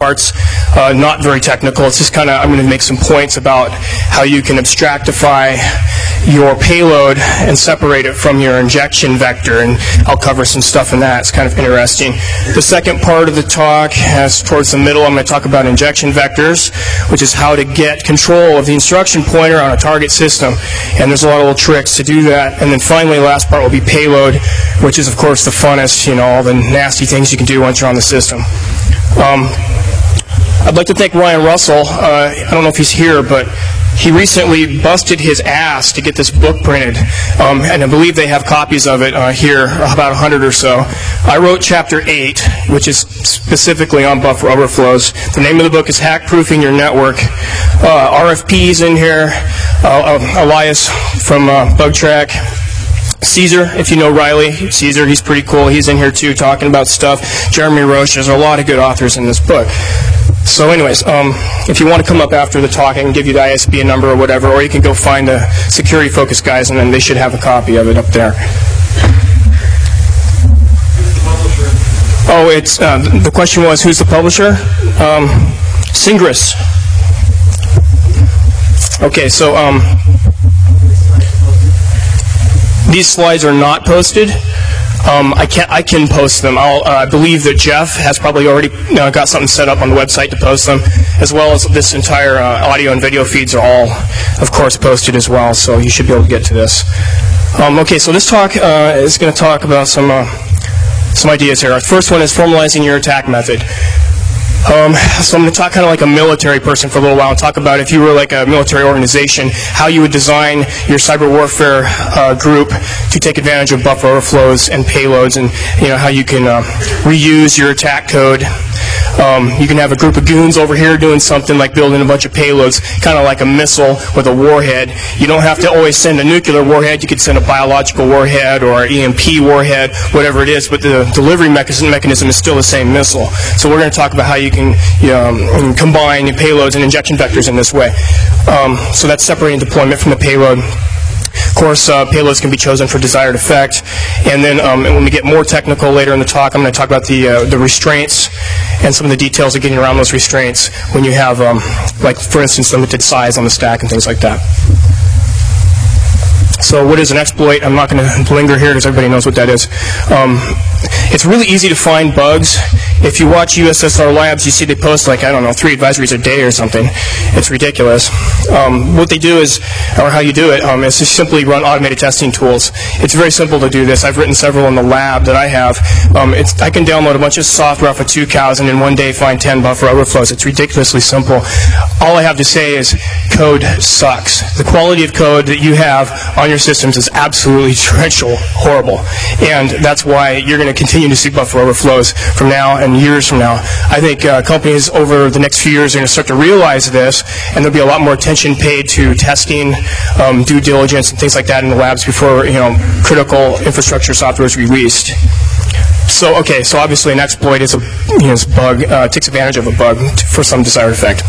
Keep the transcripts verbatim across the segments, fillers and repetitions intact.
part's uh, not very technical. It's just kind of, I'm going to make some points about how you can abstractify your payload and separate it from your injection vector, and I'll cover some stuff in that. It's kind of interesting. The second part of the talk, as towards the middle, I'm going to talk about injection vectors, which is how to get control of the instruction pointer on a target system, and there's a lot of little tricks to do that. And then finally, the last part will be payload, which is of course the funnest, you know, all the nasty things you can do once you're on the system. Um, I'd like to thank Ryan Russell. Uh, I don't know if he's here, but he recently busted his ass to get this book printed, um, and I believe they have copies of it uh, here, about a hundred or so. I wrote chapter eight, which is specifically on buffer overflows. The name of the book is Hack Proofing Your Network. Uh, R F P's in here, uh, uh, Elias from uh, BugTrack. Caesar, if you know Riley, Caesar, he's pretty cool. He's in here too, talking about stuff. Jeremy Roche, there's a lot of good authors in this book. So anyways, um, if you want to come up after the talk, I can give you the I S B N number or whatever, or you can go find the security focus guys, and then they should have a copy of it up there. Oh, it's uh, the question was, who's the publisher? Um, Singris. Okay, so um, these slides are not posted. Um, I can I can post them. I'll, uh, I believe that Jeff has probably already uh, got something set up on the website to post them, as well as this entire uh, audio and video feeds are all, of course, posted as well. So you should be able to get to this. Um, okay, so this talk uh, is going to talk about some uh, some ideas here. Our first one is formalizing your attack method. Um, so I'm going to talk kind of like a military person for a little while and talk about, if you were like a military organization, how you would design your cyber warfare uh, group to take advantage of buffer overflows and payloads, and you know how you can uh, reuse your attack code. Um, you can have a group of goons over here doing something like building a bunch of payloads, kind of like a missile with a warhead. You don't have to always send a nuclear warhead. You could send a biological warhead or an E M P warhead, whatever it is, but the delivery mechanism, mechanism is still the same missile. So we're going to talk about how you can you know, um, combine payloads and injection vectors in this way. Um, so that's separating deployment from the payload. Of course, uh, payloads can be chosen for desired effect. And then um, when we get more technical later in the talk, I'm going to talk about the, uh, the restraints and some of the details of getting around those restraints when you have, um, like, for instance, limited size on the stack and things like that. So what is an exploit? I'm not going to linger here because everybody knows what that is. Um, it's really easy to find bugs. If you watch U S S R Labs, you see they post like, I don't know, three advisories a day or something. It's ridiculous. Um, what they do is, or how you do it, um, is just simply run automated testing tools. It's very simple to do this. I've written several in the lab that I have. Um, it's, I can download a bunch of software off of two cows and in one day find ten buffer overflows. It's ridiculously simple. All I have to say is code sucks. The quality of code that you have on your systems is absolutely torrential, horrible. And that's why you're going to continue to see buffer overflows from now and years from now. I think uh, companies over the next few years are going to start to realize this, and there'll be a lot more attention paid to testing, um, due diligence, and things like that in the labs before you know critical infrastructure software is released. So, okay, so obviously an exploit is a you know, bug, uh, takes advantage of a bug for some desired effect.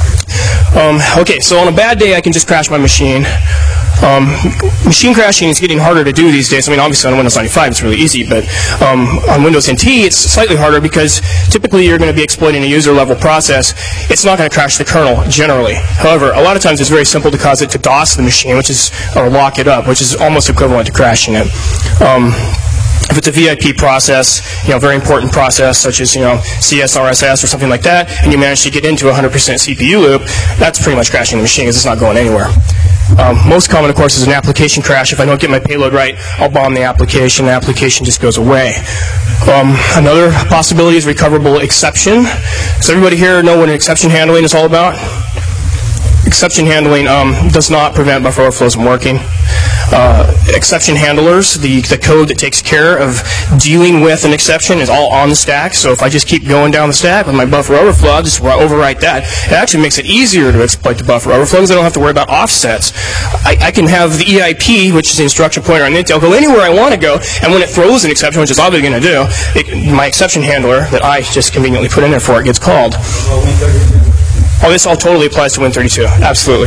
Um, okay, so on a bad day, I can just crash my machine. Um, machine crashing is getting harder to do these days. I mean, obviously on Windows ninety-five it's really easy, but um, on Windows N T it's slightly harder because typically you're going to be exploiting a user-level process. It's not going to crash the kernel generally. However, a lot of times it's very simple to cause it to DOS the machine, which is or lock it up, which is almost equivalent to crashing it. Um, If it's a V I P process, you know, very important process such as, you know, C S R S S or something like that, and you manage to get into a one hundred percent C P U loop, that's pretty much crashing the machine because it's not going anywhere. Um, most common, of course, is an application crash. If I don't get my payload right, I'll bomb the application. The application just goes away. Um, another possibility is recoverable exception. Does everybody here know what an exception handling is all about? Exception handling um, does not prevent buffer overflows from working. Uh, exception handlers, the, the code that takes care of dealing with an exception is all on the stack. So if I just keep going down the stack with my buffer overflow, I'll just overwrite that. It actually makes it easier to exploit the buffer overflow because I don't have to worry about offsets. I, I can have the E I P, which is the instruction pointer on Intel, go anywhere I want to go, and when it throws an exception, which is obviously going to do, it, my exception handler that I just conveniently put in there for it gets called. Oh, this all totally applies to Win thirty-two. Absolutely.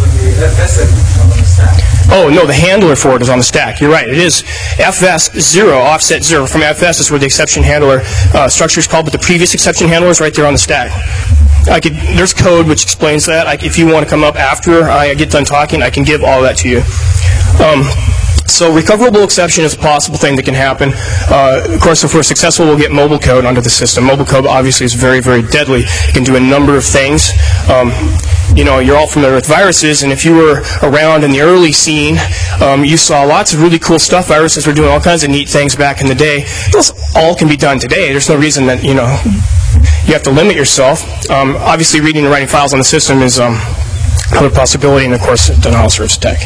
Oh, no, the handler for it is on the stack. You're right. It is F S zero, offset zero. From F S is where the exception handler uh, structure is called, but the previous exception handler is right there on the stack. I could, there's code which explains that. I, if you want to come up after I get done talking, I can give all that to you. Um, So recoverable exception is a possible thing that can happen. Uh, of course, if we're successful, we'll get mobile code onto the system. Mobile code obviously is very, very deadly. It can do a number of things. Um, you know, you're all familiar with viruses, and if you were around in the early scene, um, you saw lots of really cool stuff. Viruses were doing all kinds of neat things back in the day. Those all can be done today. There's no reason that, you know, you have to limit yourself. Um, obviously, reading and writing files on the system is um, another possibility, and of course, denial service tech.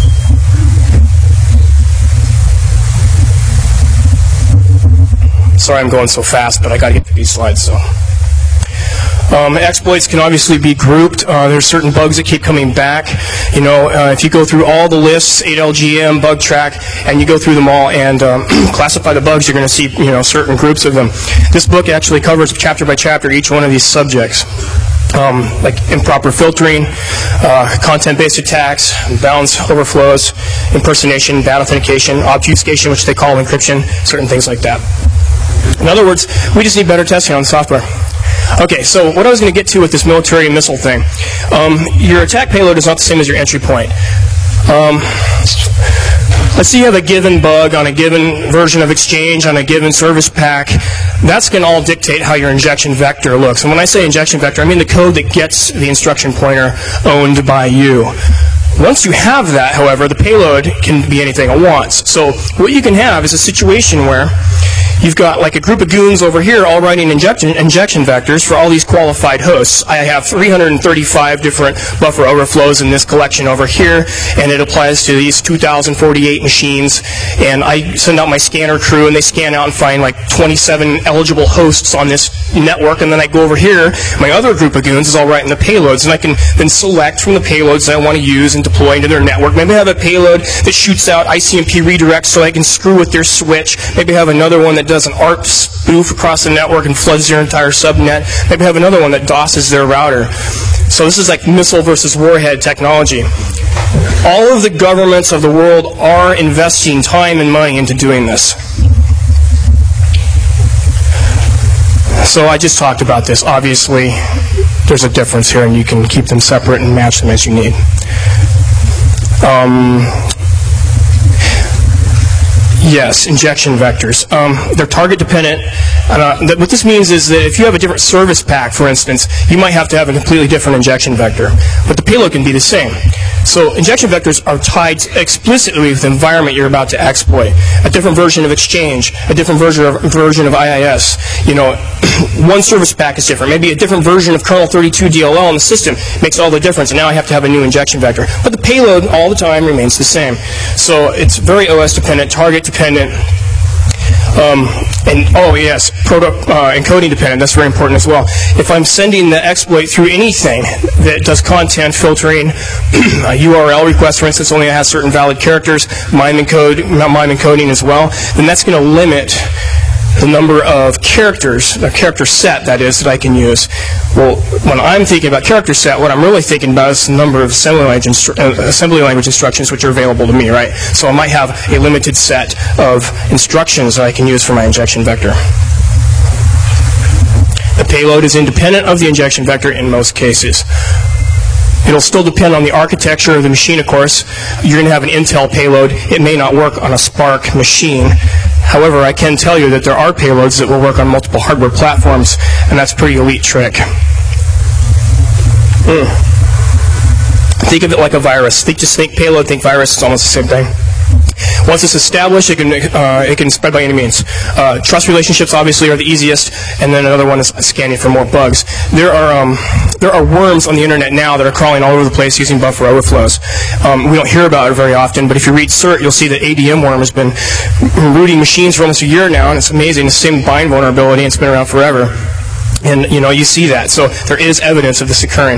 Sorry I'm going so fast, but I got to get to these slides. So, um, exploits can obviously be grouped. Uh, there's certain bugs that keep coming back. You know, uh, if you go through all the lists, eight L G M, bug track, and you go through them all and um, classify the bugs, you're going to see, you know, certain groups of them. This book actually covers chapter by chapter each one of these subjects. Um, like improper filtering, uh, content-based attacks, bounds overflows, impersonation, bad authentication, obfuscation, which they call encryption, certain things like that. In other words, we just need better testing on the software. Okay, so what I was going to get to with this military missile thing, um, your attack payload is not the same as your entry point. Um, let's say you have a given bug on a given version of Exchange on a given service pack. That's going to all dictate how your injection vector looks. And when I say injection vector, I mean the code that gets the instruction pointer owned by you. Once you have that, however, the payload can be anything it wants. So what you can have is a situation where you've got like a group of goons over here all writing injection, injection vectors for all these qualified hosts. I have three hundred thirty-five different buffer overflows in this collection over here, and it applies to these two thousand forty-eight machines. And I send out my scanner crew, and they scan out and find like twenty-seven eligible hosts on this network. And then I go over here, my other group of goons is all writing the payloads, and I can then select from the payloads that I want to use and deploy into their network. Maybe I have a payload that shoots out I C M P redirects so I can screw with their switch. Maybe I have another one that does an A R P spoof across the network and floods their entire subnet. Maybe I have another one that DOSes their router. So this is like missile versus warhead technology. All of the governments of the world are investing time and money into doing this. So I just talked about this. Obviously, there's a difference here, and you can keep them separate and match them as you need. Um, Yes, injection vectors. Um, they're target dependent. Uh, that, what this means is that if you have a different service pack, for instance, you might have to have a completely different injection vector. But the payload can be the same. So injection vectors are tied explicitly with the environment you're about to exploit. A different version of Exchange, a different version of, version of I I S. You know, one service pack is different. Maybe a different version of kernel thirty-two D L L in the system makes all the difference, and now I have to have a new injection vector. But the payload all the time remains the same. So it's very O S dependent, target dependent, um, and oh yes, proto uh, encoding dependent. That's very important as well. If I'm sending the exploit through anything that does content filtering, a U R L request, for instance, only has certain valid characters, MIME encode, MIME encoding as well, then that's going to limit the number of characters, the character set, that is, that I can use. Well, when I'm thinking about character set, what I'm really thinking about is the number of assembly language, instru uh, assembly language instructions which are available to me, right? So I might have a limited set of instructions that I can use for my injection vector. The payload is independent of the injection vector in most cases. It'll still depend on the architecture of the machine, of course. You're going to have an Intel payload. It may not work on a SPARC machine. However, I can tell you that there are payloads that will work on multiple hardware platforms, and that's a pretty elite trick. Mm. Think of it like a virus. Think, just think payload, think virus. It's almost the same thing. Once it's established, it can, uh, it can spread by any means. Uh, trust relationships obviously are the easiest, and then another one is scanning for more bugs. There are, um, there are worms on the internet now that are crawling all over the place using buffer overflows. Um, we don't hear about it very often, but if you read CERT, you'll see that A D M worm has been rooting machines for almost a year now, and it's amazing. The same bind vulnerability, and it's been around forever. And, you know, you see that. So there is evidence of this occurring.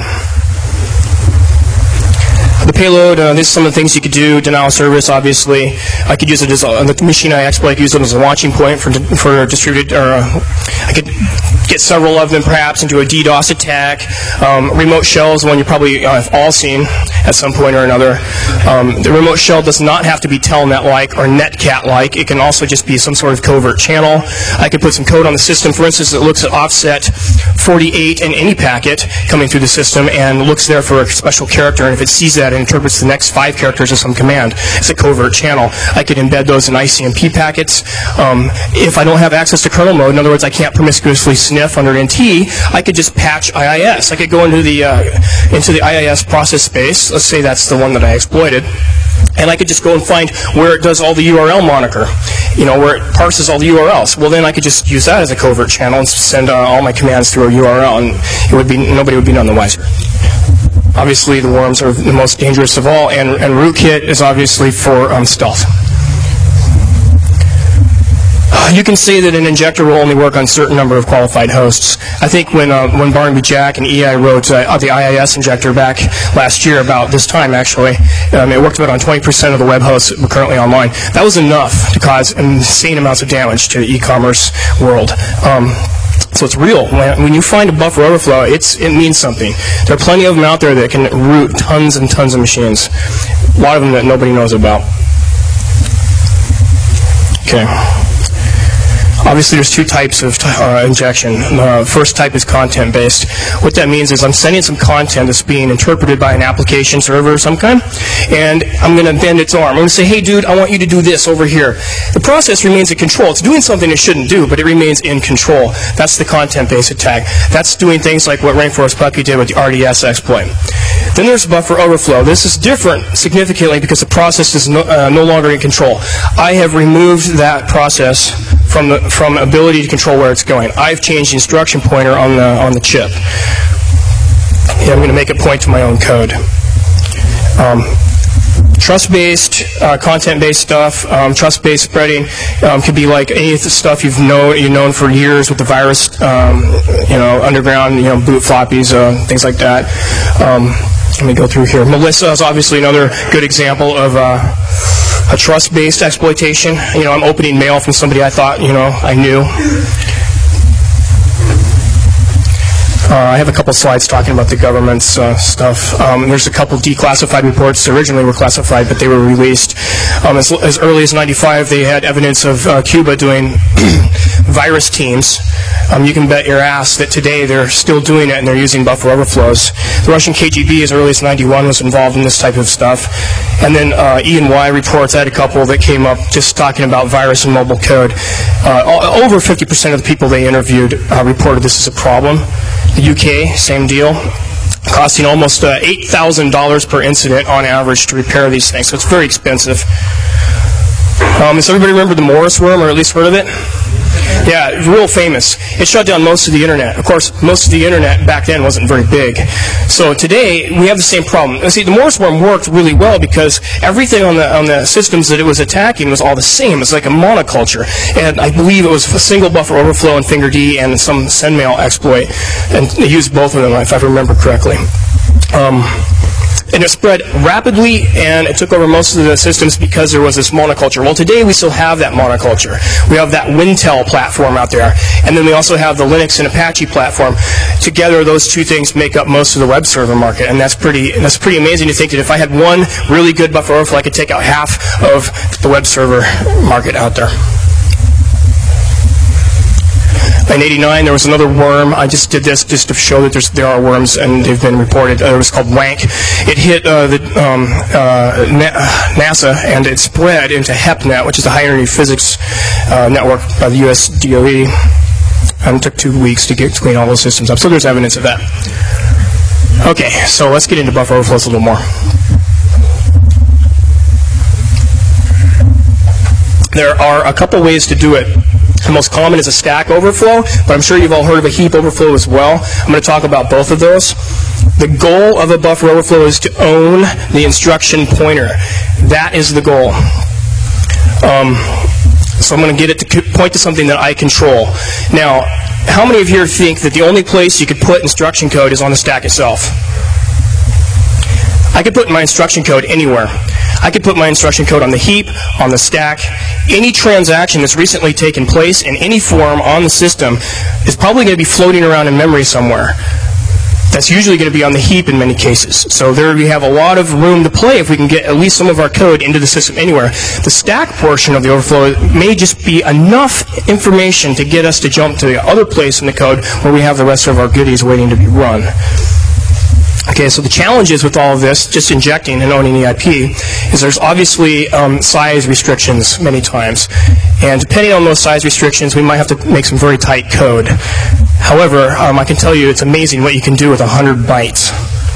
The payload, uh, this is some of the things you could do. Denial of service, obviously. I could use it as a, the machine I exploit, I could use it as a launching point for, for distributed, or uh, I could get several of them perhaps into a DDoS attack. Um, remote shell is one you probably uh, have all seen at some point or another. Um, the remote shell does not have to be Telnet-like or Netcat-like. It can also just be some sort of covert channel. I could put some code on the system, for instance, that looks at offset forty-eight in any packet coming through the system and looks there for a special character, and if it sees that, it interprets the next five characters of some command. It's a covert channel. I could embed those in I C M P packets. Um, if I don't have access to kernel mode, in other words, I can't promiscuously sniff under N T, I could just patch I I S. I could go into the uh, into the I I S process space. Let's say that's the one that I exploited. And I could just go and find where it does all the U R L moniker, you know, where it parses all the U R Ls. Well, then I could just use that as a covert channel and send uh, all my commands through a U R L, and it would be nobody would be none the wiser. Obviously, the worms are the most dangerous of all, and, and rootkit is obviously for um, stealth. You can say that an injector will only work on a certain number of qualified hosts. I think when uh, when Barnaby Jack and E I wrote uh, the I I S injector back last year, about this time actually, um, it worked about on twenty percent of the web hosts that were currently online. That was enough to cause insane amounts of damage to the e-commerce world. Um, So it's real. When you find a buffer overflow, it's, it means something. There are plenty of them out there that can root tons and tons of machines. A lot of them that nobody knows about. Okay. Obviously, there's two types of uh, injection. The uh, first type is content-based. What that means is I'm sending some content that's being interpreted by an application server of some kind, and I'm going to bend its arm. I'm going to say, hey, dude, I want you to do this over here. The process remains in control. It's doing something it shouldn't do, but it remains in control. That's the content-based attack. That's doing things like what Rainforest Puppy did with the R D S exploit. Then there's buffer overflow. This is different significantly because the process is no, uh, no longer in control. I have removed that process from the from ability to control where it's going. I've changed the instruction pointer on the on the chip. Yeah, I'm going to make it point to my own code. Um, Trust-based, uh, content-based stuff, um, trust-based spreading um, could be like any of the stuff you've know you've known for years with the virus, um, you know, underground, you know, boot floppies, uh, things like that. Um, let me go through here. Melissa is obviously another good example of uh, a trust-based exploitation. You know, I'm opening mail from somebody I thought, you know, I knew. Uh, I have a couple slides talking about the government's uh, stuff. Um, there's a couple declassified reports that originally were classified, but they were released. Um, as, as early as ninety-five, they had evidence of uh, Cuba doing virus teams. Um, you can bet your ass that today they're still doing it and they're using buffer overflows. The Russian K G B, as early as ninety-one, was involved in this type of stuff. And then uh, E and Y reports, I had a couple that came up just talking about virus and mobile code. Uh, over fifty percent of the people they interviewed uh, reported this as a problem. The U K, same deal, costing almost uh, eight thousand dollars per incident on average to repair these things, so it's very expensive. Um, does everybody remember the Morris worm, or at least heard of it? Yeah, real famous. It shut down most of the internet. Of course, most of the internet back then wasn't very big. So today, we have the same problem. And see, the Morris worm worked really well because everything on the on the systems that it was attacking was all the same. It's like a monoculture. And I believe it was a single buffer overflow and Finger D and some sendmail exploit. And they used both of them, if I remember correctly. Um, And it spread rapidly, and it took over most of the systems because there was this monoculture. Well, today we still have that monoculture. We have that Wintel platform out there, and then we also have the Linux and Apache platform. Together, those two things make up most of the web server market, and that's pretty that's pretty amazing to think that if I had one really good buffer overflow, I could take out half of the web server market out there. In eighty-nine, there was another worm. I just did this just to show that there's, there are worms, and they've been reported. Uh, it was called WANK. It hit uh, the um, uh, NASA, and it spread into HEPNet, which is the High Energy Physics uh, Network by the U S D O E. And it took two weeks to get to clean all those systems up. So there's evidence of that. Okay, so let's get into buffer overflows a little more. There are a couple ways to do it. The most common is a stack overflow, but I'm sure you've all heard of a heap overflow as well. I'm going to talk about both of those. The goal of a buffer overflow is to own the instruction pointer. That is the goal. Um, so I'm going to get it to point to something that I control. Now, how many of you think that the only place you could put instruction code is on the stack itself? I could put my instruction code anywhere. I could put my instruction code on the heap, on the stack. Any transaction that's recently taken place in any form on the system is probably going to be floating around in memory somewhere. That's usually going to be on the heap in many cases. So there we have a lot of room to play if we can get at least some of our code into the system anywhere. The stack portion of the overflow may just be enough information to get us to jump to the other place in the code where we have the rest of our goodies waiting to be run. Okay, so the challenges with all of this, just injecting and owning E I P, is there's obviously um, size restrictions many times. And depending on those size restrictions, we might have to make some very tight code. However, um, I can tell you it's amazing what you can do with one hundred bytes.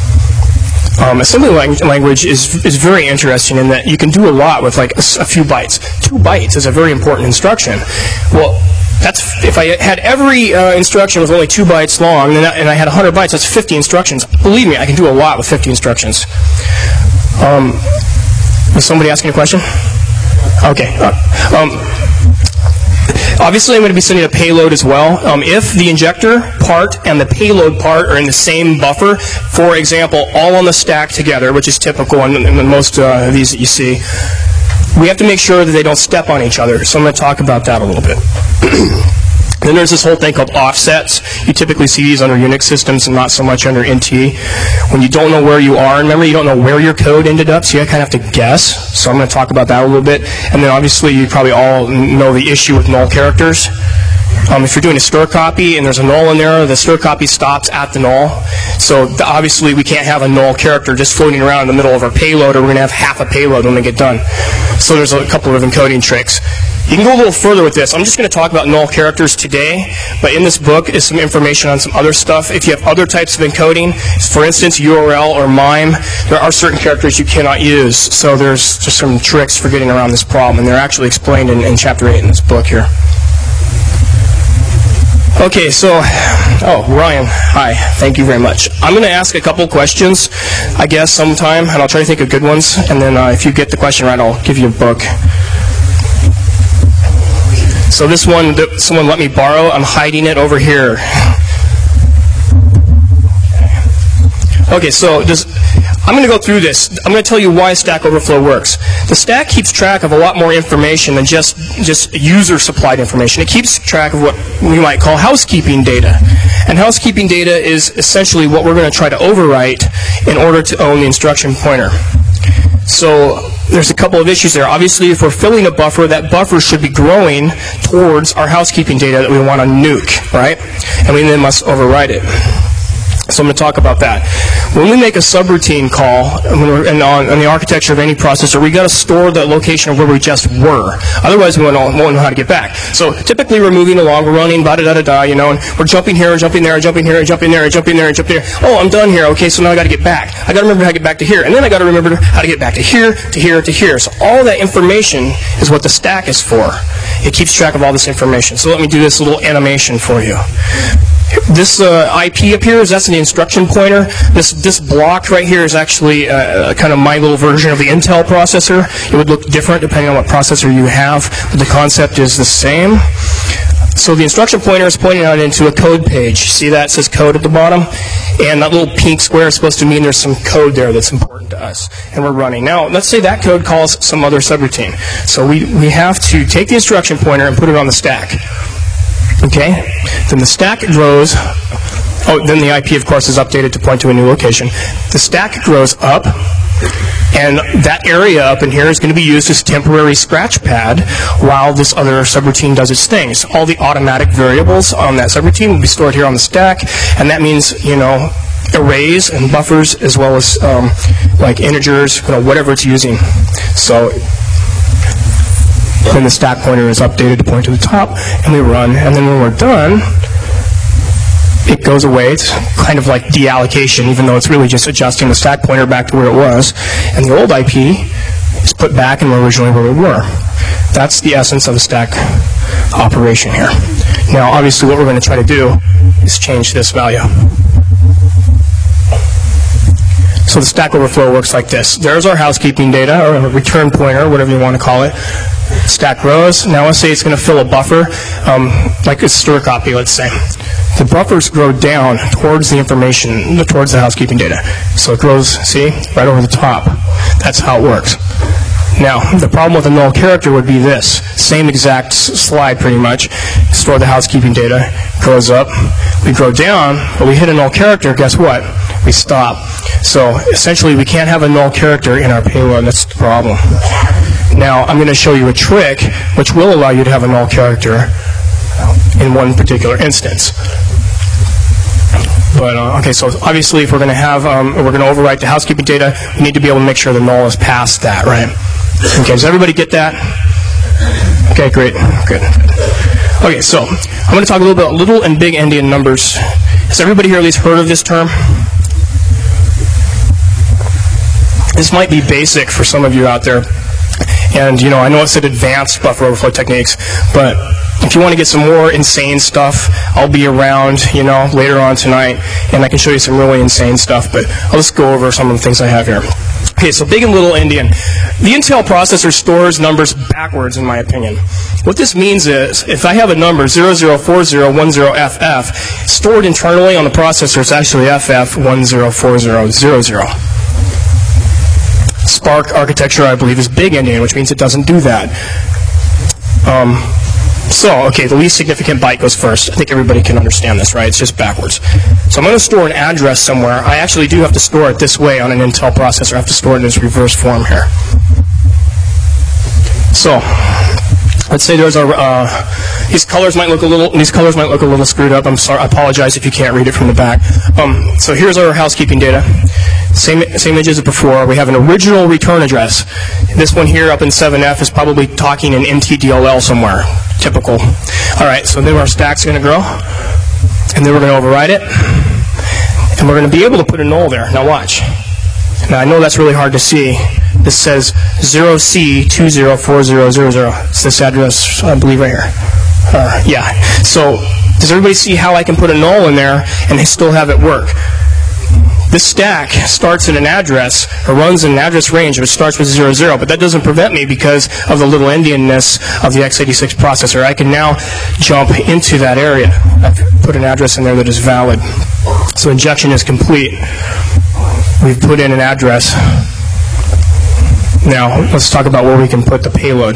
Um, assembly lang language is, is very interesting in that you can do a lot with like a, a few bytes. Two bytes is a very important instruction. Well, that's, if I had every uh, instruction was only two bytes long, and I, and I had one hundred bytes, that's fifty instructions. Believe me, I can do a lot with fifty instructions. Um, was somebody asking a question? Okay. Uh, um, obviously, I'm going to be sending a payload as well. Um, if the injector part and the payload part are in the same buffer, for example, all on the stack together, which is typical in, in most uh, of these that you see, we have to make sure that they don't step on each other. So I'm going to talk about that a little bit. Then there's this whole thing called offsets. You typically see these under Unix systems and not so much under N T. When you don't know where you are in memory, you don't know where your code ended up, so you kind of have to guess. So I'm going to talk about that a little bit. And then obviously you probably all know the issue with null characters. Um, if you're doing a store copy and there's a null in there, the store copy stops at the null. So the, obviously we can't have a null character just floating around in the middle of our payload, or we're going to have half a payload when we get done. So there's a couple of encoding tricks. You can go a little further with this. I'm just going to talk about null characters today, but in this book is some information on some other stuff. If you have other types of encoding, for instance, U R L or MIME, there are certain characters you cannot use. So there's just some tricks for getting around this problem, and they're actually explained in, in chapter eight in this book here. Okay, so, oh, Ryan, hi, thank you very much. I'm going to ask a couple questions, I guess, sometime, and I'll try to think of good ones, and then uh, if you get the question right, I'll give you a book. So this one, that someone let me borrow, I'm hiding it over here. Okay, so does, I'm going to go through this. I'm going to tell you why Stack Overflow works. The stack keeps track of a lot more information than just, just user-supplied information. It keeps track of what we might call housekeeping data. And housekeeping data is essentially what we're going to try to overwrite in order to own the instruction pointer. So there's a couple of issues there. Obviously, if we're filling a buffer, that buffer should be growing towards our housekeeping data that we want to nuke, right? And we then must overwrite it. So I'm going to talk about that. When we make a subroutine call and on, on the architecture of any processor, we got to store the location of where we just were. Otherwise, we won't know, won't know how to get back. So typically, we're moving along, we're running, da da da da, you know, and we're jumping here, and jumping there, and jumping here, and jumping there, and jumping there, and jumping there. Oh, I'm done here. Okay, so now I got to get back. I got to remember how to get back to here, and then I got to remember how to get back to here, to here, to here. So all that information is what the stack is for. It keeps track of all this information. So let me do this little animation for you. This uh, I P up here is that's an instruction pointer. This this block right here is actually uh, kind of my little version of the Intel processor. It would look different depending on what processor you have, but the concept is the same. So the instruction pointer is pointing out into a code page. See that? It says code at the bottom. And that little pink square is supposed to mean there's some code there that's important to us. And we're running. Now, let's say that code calls some other subroutine. So we, we have to take the instruction pointer and put it on the stack. Okay? Then the stack grows. Oh, then the I P, of course, is updated to point to a new location. The stack grows up. And that area up in here is going to be used as temporary scratch pad while this other subroutine does its thing. So all the automatic variables on that subroutine will be stored here on the stack, and that means, you know, arrays and buffers as well as um, like integers, you know, whatever it's using. So then the stack pointer is updated to point to the top, and we run, and then when we're done, it goes away. It's kind of like deallocation, even though it's really just adjusting the stack pointer back to where it was. And the old I P is put back and we're originally where we were. That's the essence of the stack operation here. Now, obviously, what we're going to try to do is change this value. So the Stack Overflow works like this. There's our housekeeping data, or a return pointer, whatever you want to call it. Stack grows. Now let's say it's going to fill a buffer, um, like a store copy, let's say. The buffers grow down towards the information, towards the housekeeping data. So it grows, see, right over the top. That's how it works. Now, the problem with a null character would be this. Same exact slide, pretty much. Store the housekeeping data, grows up. We grow down, but we hit a null character, guess what? We stop. So, essentially, we can't have a null character in our payload, and that's the problem. Now, I'm going to show you a trick which will allow you to have a null character in one particular instance. But, uh, okay, so obviously if we're going to have, um, we're going to overwrite the housekeeping data, we need to be able to make sure the null is past that, right? Okay, does everybody get that? Okay, great, good. Okay, so I'm going to talk a little bit about little and big endian numbers. Has everybody here at least heard of this term? This might be basic for some of you out there. And, you know, I know it said advanced buffer overflow techniques, but if you want to get some more insane stuff, I'll be around, you know, later on tonight, and I can show you some really insane stuff, but I'll just go over some of the things I have here. Okay, so big and little endian. The Intel processor stores numbers backwards, in my opinion. What this means is, if I have a number, zero zero four zero one zero F F, stored internally on the processor, it's actually F F one zero four zero zero zero. Spark architecture, I believe, is big endian, which means it doesn't do that. Um, so, okay, the least significant byte goes first. I think everybody can understand this, right? It's just backwards. So I'm going to store an address somewhere. I actually do have to store it this way on an Intel processor. I have to store it in its reverse form here. So, let's say there's our, uh, these colors might look a little, these colors might look a little screwed up. I'm sorry, I apologize if you can't read it from the back. Um, so here's our housekeeping data. Same, same image as before. We have an original return address. This one here up in seven F is probably talking in N T D L L somewhere. Typical. All right, so then our stack's going to grow, and then we're going to override it, and we're going to be able to put a null there. Now watch. Now I know that's really hard to see. This says zero C two zero four zero zero zero. It's this address, I believe, right here. Uh, yeah. So does everybody see how I can put a null in there and still have it work? This stack starts at an address, or runs in an address range, which starts with zero zero, but that doesn't prevent me because of the little endianness of the x eighty-six processor. I can now jump into that area. I've put an address in there that is valid. So injection is complete. We've put in an address. Now, let's talk about where we can put the payload.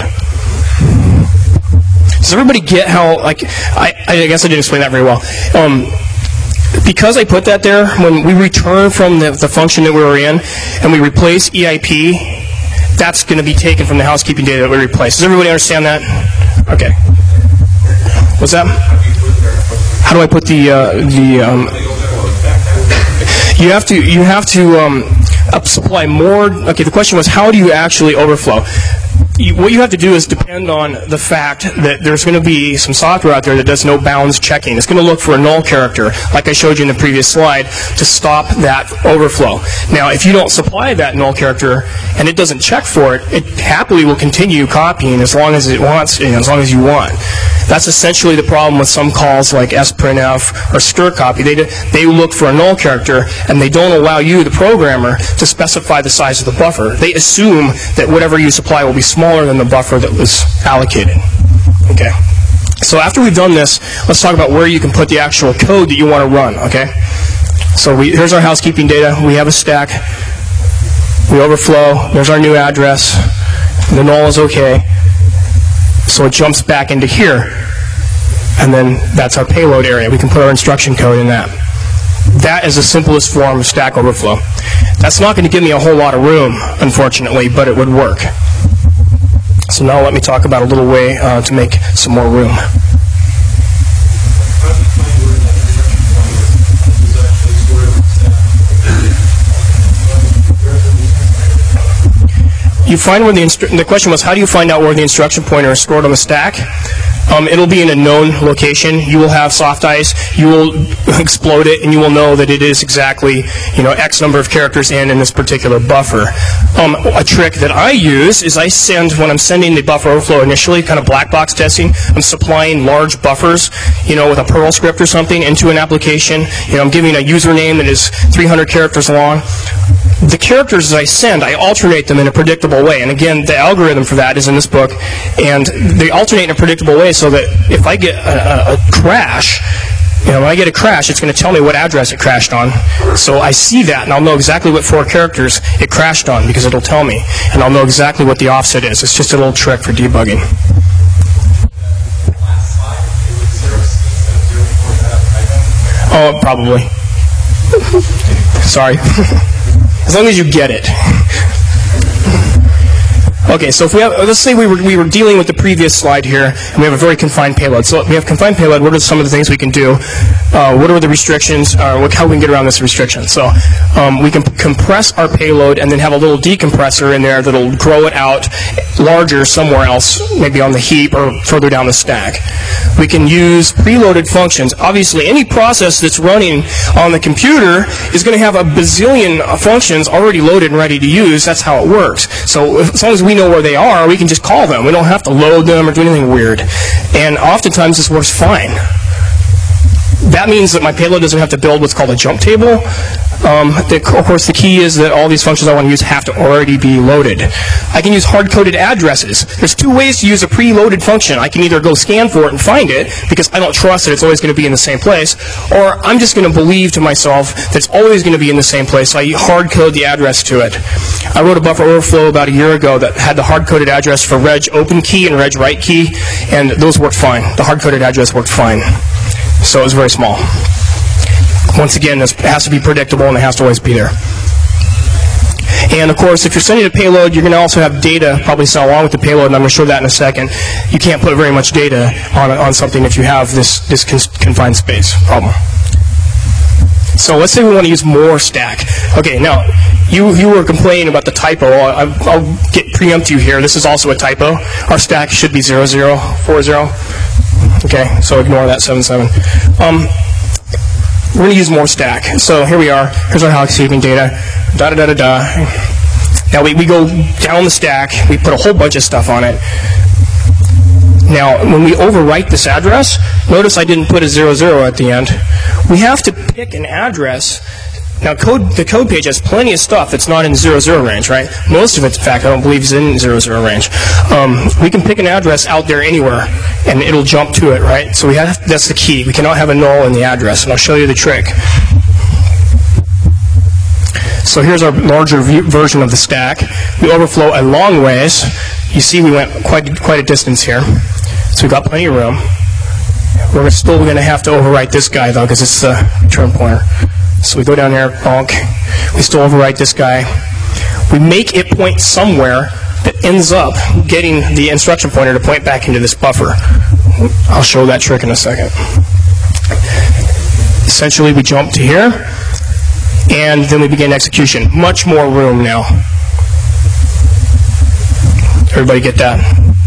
Does everybody get how, like, I, I guess I didn't explain that very well. Um, Because I put that there, when we return from the, the function that we were in, and we replace E I P, that's going to be taken from the housekeeping data that we replaced. Does everybody understand that? Okay. What's that? How do I put the uh, the? Um, you have to you have to um, up supply more. Okay. The question was, how do you actually overflow? You, what you have to do is depend on the fact that there's going to be some software out there that does no bounds checking. It's going to look for a null character, like I showed you in the previous slide, to stop that overflow. Now, if you don't supply that null character and it doesn't check for it, it happily will continue copying as long as it wants, you know, as long as you want. That's essentially the problem with some calls like sprintf or strcpy. They, they look for a null character, and they don't allow you, the programmer, to specify the size of the buffer. They assume that whatever you supply will be smaller than the buffer that was allocated. Okay. So after we've done this, let's talk about where you can put the actual code that you want to run. Okay. So we, here's our housekeeping data. We have a stack. We overflow. There's our new address. The null is okay. So it jumps back into here. And then that's our payload area. We can put our instruction code in that. That is the simplest form of Stack Overflow. That's not going to give me a whole lot of room, unfortunately, but it would work. So now let me talk about a little way uh, to make some more room. You find where the instru- the question was, how do you find out where the instruction pointer is stored on the stack? Um, it'll be in a known location. You will have soft ice. You will explode it, and you will know that it is exactly, you know, X number of characters in in this particular buffer. Um, a trick that I use is I send, when I'm sending the buffer overflow initially, kind of black box testing, I'm supplying large buffers, you know, with a Perl script or something into an application. You know, I'm giving a username that is three hundred characters long. The characters that I send, I alternate them in a predictable way. And again, the algorithm for that is in this book. And they alternate in a predictable way so that if I get a, a, a crash, You know, when I get a crash, it's going to tell me what address it crashed on. So I see that, and I'll know exactly what four characters it crashed on because it'll tell me. And I'll know exactly what the offset is. It's just a little trick for debugging. Oh, probably. Sorry. As long as you get it. Okay, so if we have, let's say we were, we were dealing with the previous slide here, and we have a very confined payload. So we have confined payload. What are some of the things we can do? Uh, what are the restrictions? Uh, what, how we can get around this restriction? So um, we can compress our payload and then have a little decompressor in there that'll grow it out larger somewhere else, maybe on the heap or further down the stack. We can use preloaded functions. Obviously, any process that's running on the computer is going to have a bazillion functions already loaded and ready to use. That's how it works. So if, as long as we know where they are, we can just call them. We don't have to load them or do anything weird. And oftentimes this works fine. That means that my payload doesn't have to build what's called a jump table. Um, the, of course, the key is that all these functions I want to use have to already be loaded. I can use hard-coded addresses. There's two ways to use a preloaded function. I can either go scan for it and find it, because I don't trust that it's always going to be in the same place, or I'm just going to believe to myself that it's always going to be in the same place, so I hard-code the address to it. I wrote a buffer overflow about a year ago that had the hard-coded address for reg open key and reg write key, and those worked fine. The hard-coded address worked fine. So it was very small. Once again, this has to be predictable and it has to always be there. And of course, if you're sending a payload, you're going to also have data probably sent along with the payload, and I'm going to show that in a second. You can't put very much data on, on something if you have this, this confined space problem. So let's say we want to use more stack. Okay, now, you, you were complaining about the typo. I'll, I'll get preempt you here. This is also a typo. Our stack should be zero zero four zero. Okay, so ignore that seven seven. Um, we're going to use more stack. So here we are. Here's our housekeeping data. Da da da da da. Now we, we go down the stack. We put a whole bunch of stuff on it. Now, when we overwrite this address, notice I didn't put a zero zero at the end. We have to pick an address. Now, code, the code page has plenty of stuff that's not in zero zero range, right? Most of it, in fact, I don't believe is in zero zero range. Um, we can pick an address out there anywhere, and it'll jump to it, right? So we have, that's the key. We cannot have a null in the address, and I'll show you the trick. So here's our larger view, version of the stack. We overflow a long ways. You see we went quite, quite a distance here. So we've got plenty of room. We're still going to have to overwrite this guy, though, because it's the return pointer. So we go down here, bonk. We still overwrite this guy. We make it point somewhere that ends up getting the instruction pointer to point back into this buffer. I'll show that trick in a second. Essentially, we jump to here, and then we begin execution. Much more room now. Everybody get that?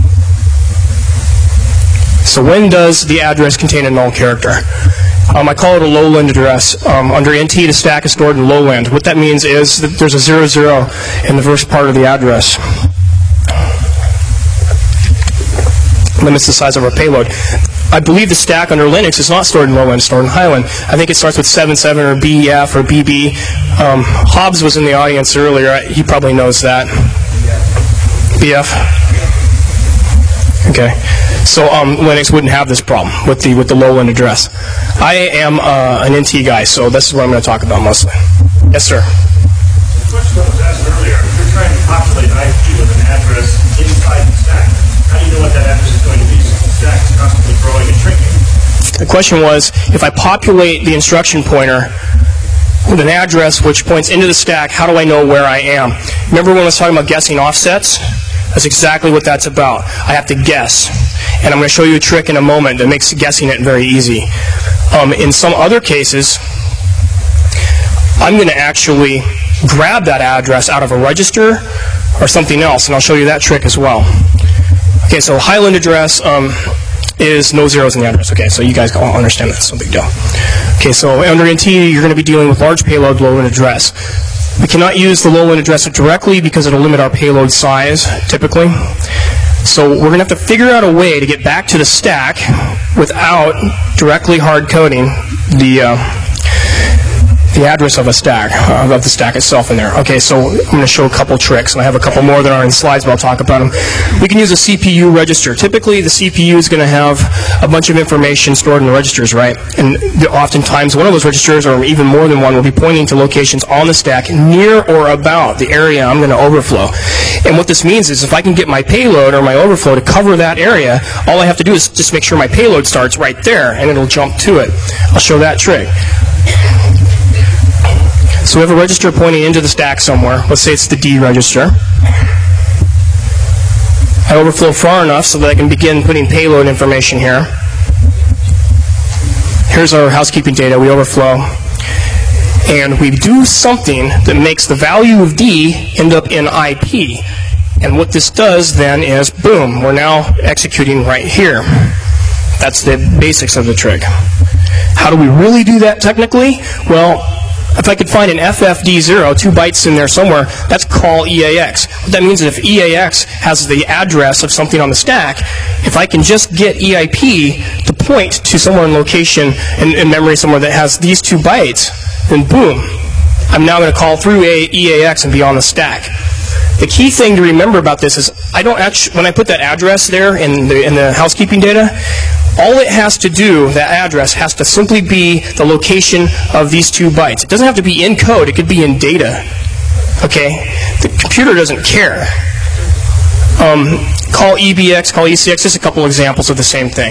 So when does the address contain a null character? Um, I call it a lowland address. Um, under N T, the stack is stored in lowland. What that means is that there's a zero zero in the first part of the address. Limits the size of our payload. I believe the stack under Linux is not stored in lowland, it's stored in highland. I think it starts with seven seven or B E F or B B. Um, Hobbs was in the audience earlier. He probably knows that. B F? Okay. So um, Linux wouldn't have this problem with the with the lowland address. I am uh, an N T guy, so this is what I'm going to talk about mostly. Yes, sir. The question that was asked earlier, you're trying to populate an I P with an address inside the stack. How do you know what that address is going to be since the stack is constantly growing and shrinking? The question was, if I populate the instruction pointer with an address which points into the stack, how do I know where I am? Remember when I was talking about guessing offsets? That's exactly what that's about. I have to guess. And I'm going to show you a trick in a moment that makes guessing it very easy. Um, in some other cases, I'm going to actually grab that address out of a register or something else, and I'll show you that trick as well. Okay, so highland address um, is no zeros in the address. Okay, so you guys all understand that's no big deal. Okay, so under N T, you're going to be dealing with large payload, lowland address. We cannot use the lowland address directly because it'll limit our payload size, typically. So we're going to have to figure out a way to get back to the stack without directly hard coding the, uh, the address of a stack, uh, of the stack itself in there. Okay, so I'm going to show a couple tricks, and I have a couple more that are in slides, but I'll talk about them. We can use a C P U register. Typically, the C P U is going to have a bunch of information stored in the registers, right? And the, oftentimes, one of those registers, or even more than one, will be pointing to locations on the stack near or about the area I'm going to overflow. And what this means is if I can get my payload or my overflow to cover that area, all I have to do is just make sure my payload starts right there, and it'll jump to it. I'll show that trick. So we have a register pointing into the stack somewhere. Let's say it's the D register. I overflow far enough so that I can begin putting payload information here. Here's our housekeeping data. We overflow. And we do something that makes the value of D end up in I P. And what this does then is, boom, we're now executing right here. That's the basics of the trick. How do we really do that technically? Well, if I could find an F F D zero, two bytes in there somewhere, that's call E A X. What that means is if E A X has the address of something on the stack, if I can just get E I P to point to somewhere in location, in, in memory somewhere that has these two bytes, then boom, I'm now going to call through a E A X and be on the stack. The key thing to remember about this is I don't actually, when I put that address there in the, in the housekeeping data, all it has to do, that address, has to simply be the location of these two bytes. It doesn't have to be in code. It could be in data. Okay? The computer doesn't care. Um, call E B X, call E C X, just a couple examples of the same thing.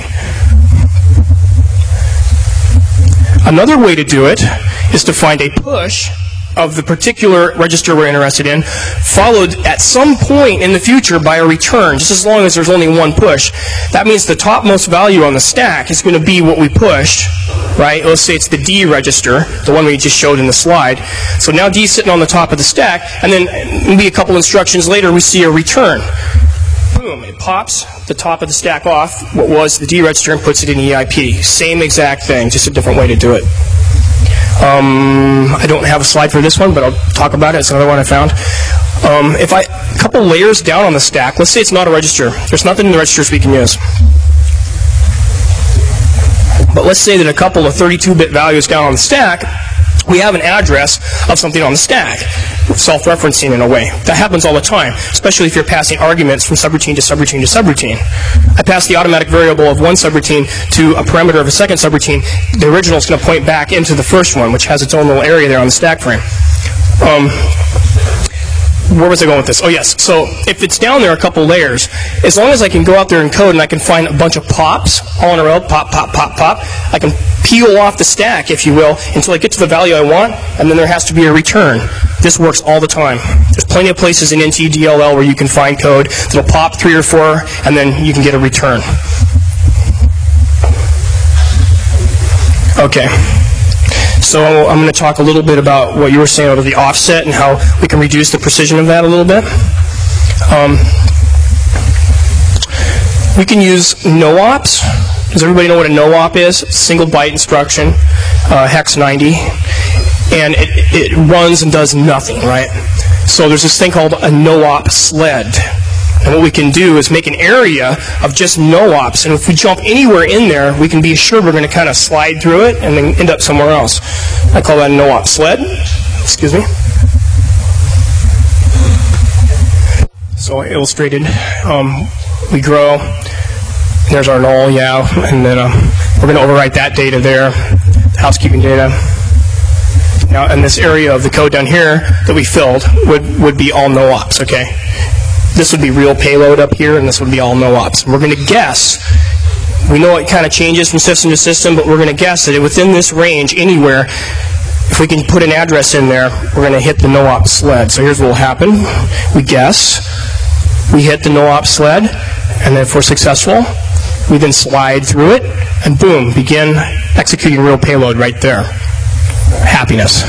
Another way to do it is to find a push of the particular register we're interested in, followed at some point in the future by a return, just as long as there's only one push. That means the topmost value on the stack is going to be what we pushed, right? Let's say it's the D register, the one we just showed in the slide. So now D's sitting on the top of the stack, and then maybe a couple instructions later we see a return. Boom, it pops the top of the stack off, what was the D register, and puts it in E I P. Same exact thing, just a different way to do it. Um, I don't have a slide for this one, but I'll talk about it. It's another one I found. Um, if I, a couple layers down on the stack, let's say it's not a register. There's nothing in the registers we can use. But let's say that a couple of thirty-two bit values down on the stack, we have an address of something on the stack, self-referencing in a way. That happens all the time, especially if you're passing arguments from subroutine to subroutine to subroutine. I pass the automatic variable of one subroutine to a parameter of a second subroutine. The original is going to point back into the first one, which has its own little area there on the stack frame. Um, where was I going with this? Oh, yes. So if it's down there a couple layers, as long as I can go out there and code and I can find a bunch of pops all in a row, pop, pop, pop, pop, I can peel off the stack, if you will, until I get to the value I want, and then there has to be a return. This works all the time. There's plenty of places in N T D L L where you can find code that'll pop three or four, and then you can get a return. Okay. So I'm going to talk a little bit about what you were saying about the offset and how we can reduce the precision of that a little bit. Um, we can use no ops. Does everybody know what a no op is? Single byte instruction, uh, hex ninety, and it, it runs and does nothing, right? So there's this thing called a no op sled. And what we can do is make an area of just no ops. And if we jump anywhere in there, we can be assured we're going to kind of slide through it and then end up somewhere else. I call that a no op sled. Excuse me. So illustrated, um, we grow. There's our null, yeah. And then uh, we're going to overwrite that data there, housekeeping data. Now, in this area of the code down here that we filled would, would be all no ops, okay? This would be real payload up here, and this would be all no ops. And we're going to guess, we know it kind of changes from system to system, but we're going to guess that within this range, anywhere, if we can put an address in there, we're going to hit the no op sled. So here's what will happen. We guess, we hit the no op sled, and then if we're successful, we then slide through it, and boom, begin executing real payload right there. Happiness.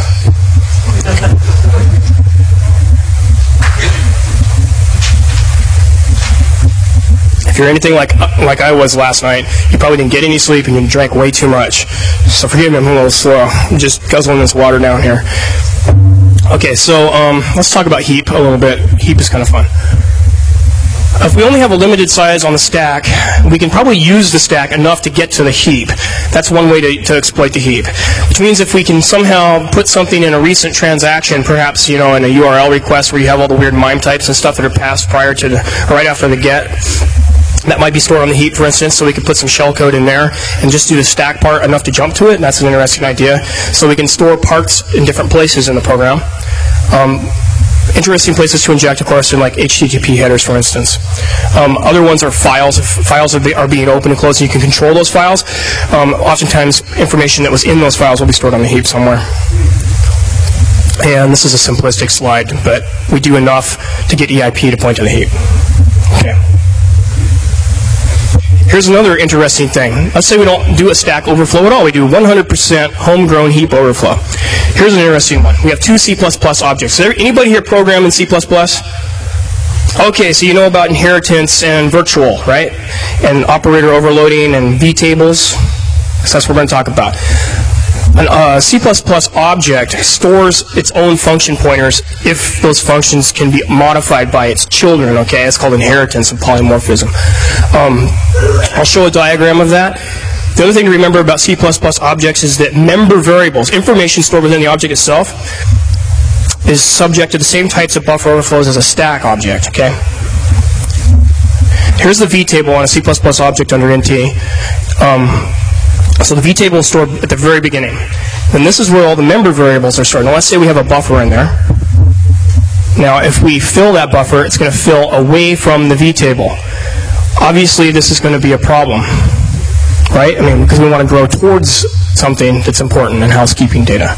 If you're anything like like I was last night, you probably didn't get any sleep and you drank way too much. So forgive me, I'm a little slow. I'm just guzzling this water down here. Okay, so um, let's talk about heap a little bit. Heap is kind of fun. If we only have a limited size on the stack, we can probably use the stack enough to get to the heap. That's one way to, to exploit the heap. Which means if we can somehow put something in a recent transaction, perhaps, you know, in a U R L request where you have all the weird MIME types and stuff that are passed prior to the, or right after the get, that might be stored on the heap, for instance, so we could put some shellcode in there and just do the stack part enough to jump to it, and that's an interesting idea. So we can store parts in different places in the program. Um, Interesting places to inject, of course, in like H T T P headers, for instance. Um, other ones are files. If files are, be, are being opened and closed, and you can control those files. Um, oftentimes, information that was in those files will be stored on the heap somewhere. And this is a simplistic slide, but we do enough to get E I P to point to the heap. Okay. Here's another interesting thing. Let's say we don't do a Stack Overflow at all. We do one hundred percent homegrown heap overflow. Here's an interesting one. We have two C plus plus objects. Is there anybody here program in C plus plus? Okay, so you know about inheritance and virtual, right? And operator overloading and vtables. So that's what we're going to talk about. A uh, C plus plus object stores its own function pointers if those functions can be modified by its children, okay? It's called inheritance and polymorphism. Um, I'll show a diagram of that. The other thing to remember about C plus plus objects is that member variables, information stored within the object itself, is subject to the same types of buffer overflows as a stack object, okay? Here's the vtable on a C plus plus object under N T. Um, So the vtable is stored at the very beginning. And this is where all the member variables are stored. Now let's say we have a buffer in there. Now if we fill that buffer, it's going to fill away from the vtable. Obviously this is going to be a problem, right? I mean, because we want to grow towards something that's important in housekeeping data.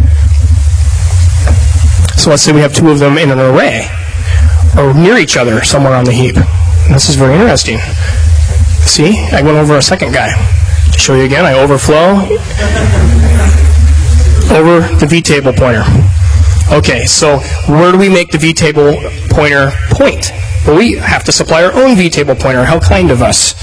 So let's say we have two of them in an array, or near each other somewhere on the heap. And this is very interesting. See, I went over a second guy. To show you again, I overflow over the vtable pointer. Okay, so where do we make the vtable pointer point? Well, we have to supply our own vtable pointer. How kind of us.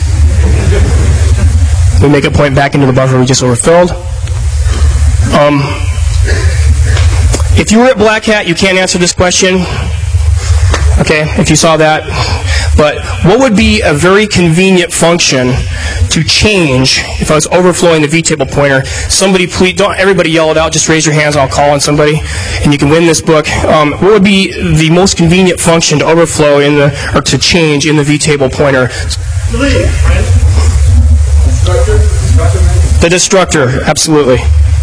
We make it point back into the buffer we just overfilled. Um, if you were at Black Hat, you can't answer this question. Okay, if you saw that. But what would be a very convenient function to change if I was overflowing the vtable pointer? Somebody please, don't everybody yell it out, just raise your hands, I'll call on somebody, and you can win this book. Um, what would be the most convenient function to overflow in the, or to change in the vtable pointer? The destructor, absolutely.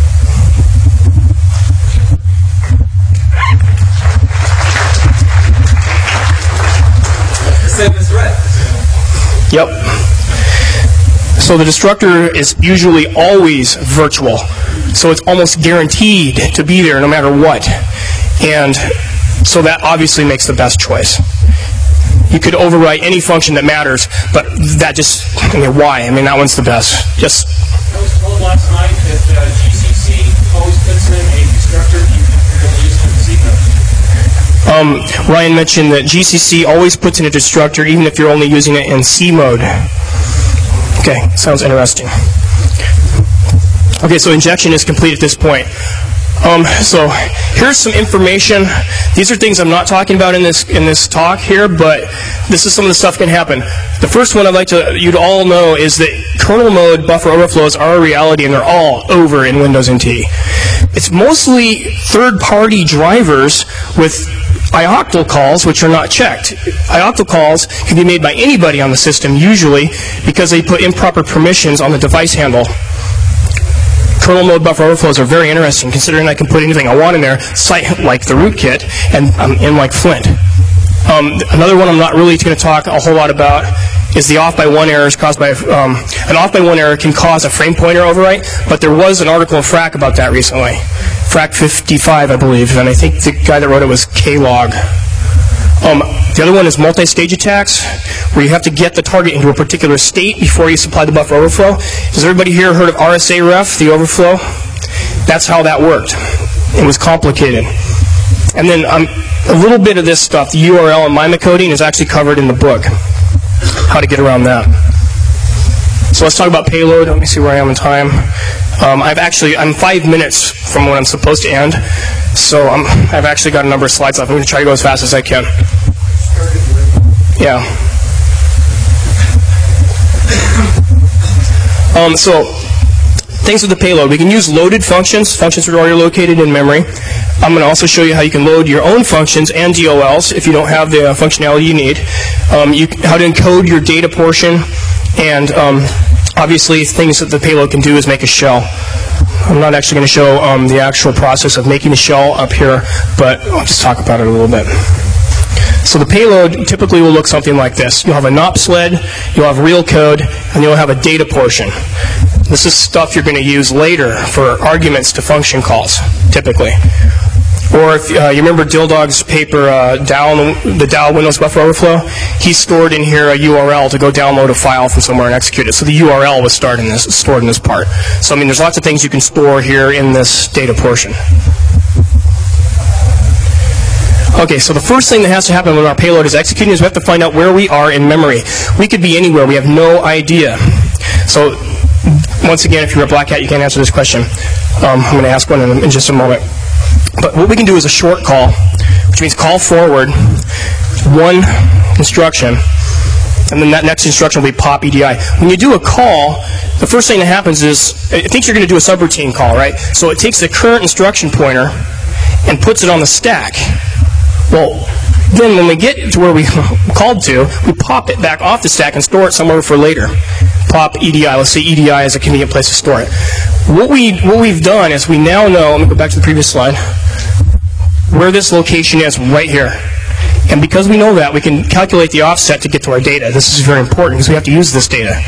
Yep. So the destructor is usually always virtual. So it's almost guaranteed to be there no matter what. And so that obviously makes the best choice. You could overwrite any function that matters, but that just, I mean, why? I mean, that one's the best. Just. I was told last night that uh, G C C always puts in a destructor you can use in C code. Um, Ryan mentioned that G C C always puts in a destructor even if you're only using it in C mode. Okay, sounds interesting. Okay, so injection is complete at this point. Um, so here's some information. These are things I'm not talking about in this in this talk here, but this is some of the stuff that can happen. The first one I'd like to you to all know is that kernel mode buffer overflows are a reality, and they're all over in Windows N T. It's mostly third-party drivers with I O C T L calls, which are not checked. I O C T L calls can be made by anybody on the system, usually, because they put improper permissions on the device handle. Kernel mode buffer overflows are very interesting, considering I can put anything I want in there, like the rootkit, and I'm in like Flint. Um, another one I'm not really going to talk a whole lot about is the off by one errors caused by um, an off by one error can cause a frame pointer overwrite. But there was an article in Frac about that recently, Frac fifty-five, I believe, and I think the guy that wrote it was Klog. Um, the other one is multi-stage attacks, where you have to get the target into a particular state before you supply the buffer overflow. Has everybody here heard of R S A ref, the overflow? That's how that worked. It was complicated. And then um, a little bit of this stuff, the U R L and MIME coding, is actually covered in the book, how to get around that. So let's talk about payload. Let me see where I am in time. Um, I've actually, I'm five minutes from when I'm supposed to end, so I'm, I've actually got a number of slides left. I'm going to try to go as fast as I can. Yeah. Um, so, things with the payload. We can use loaded functions, functions that are already located in memory. I'm going to also show you how you can load your own functions and D L Ls if you don't have the uh, functionality you need. Um, you, how to encode your data portion, and um, obviously things that the payload can do is make a shell. I'm not actually going to show um, the actual process of making the shell up here, but I'll just talk about it a little bit. So the payload typically will look something like this. You'll have a N O P sled, you'll have real code, and you'll have a data portion. This is stuff you're going to use later for arguments to function calls, typically. Or if uh, you remember Dildog's paper, uh, D A L, the D A L Windows Buffer Overflow, he stored in here a U R L to go download a file from somewhere and execute it. So the U R L was stored in this, stored in this part. So I mean, there's lots of things you can store here in this data portion. Okay, so the first thing that has to happen when our payload is executing is we have to find out where we are in memory. We could be anywhere. We have no idea. So once again, if you're a black hat, you can't answer this question. Um, I'm going to ask one in, in just a moment. But what we can do is a short call, which means call forward one instruction, and then that next instruction will be pop E D I. When you do a call, the first thing that happens is, it thinks you're going to do a subroutine call, right? So it takes the current instruction pointer and puts it on the stack. Well, then when we get to where we called to, we pop it back off the stack and store it somewhere for later. Pop E D I. Let's say E D I is a convenient place to store it. What, we, what we've done is we now know, let me go back to the previous slide, where this location is right here. And because we know that, we can calculate the offset to get to our data. This is very important because we have to use this data.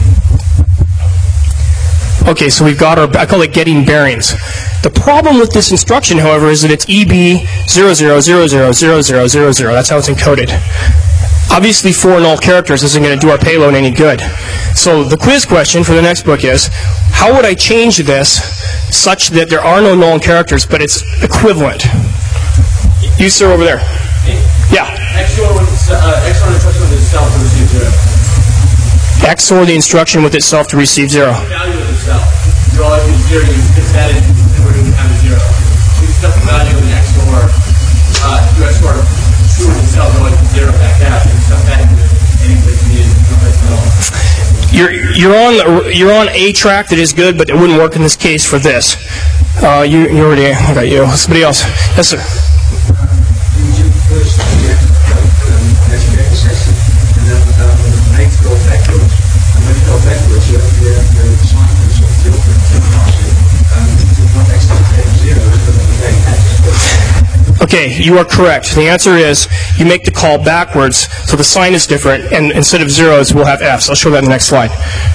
Okay, so we've got our, I call it getting bearings. The problem with this instruction, however, is that it's E B zero zero zero zero zero zero zero zero. That's how it's encoded. Obviously, four null characters isn't going to do our payload any good. So the quiz question for the next book is, how would I change this such that there are no null characters, but it's equivalent? You, sir, over there. Yeah. X O R with itself to receive zero. X O R the instruction with itself to receive zero. The value of itself. You always use zero, you fix that in, and we're going to count to zero. You set the value of an X O R, uh, you X O R true with itself, you always zero back out, and stuff that into any place you need, no place at all. You're, you're, on, you're on a track that is good, but it wouldn't work in this case for this. Uh, you, you already, I got you. Somebody else. Yes, sir. Okay, you are correct. The answer is you make the call backwards, so the sign is different, and instead of zeros, we'll have Fs. I'll show that in the next slide.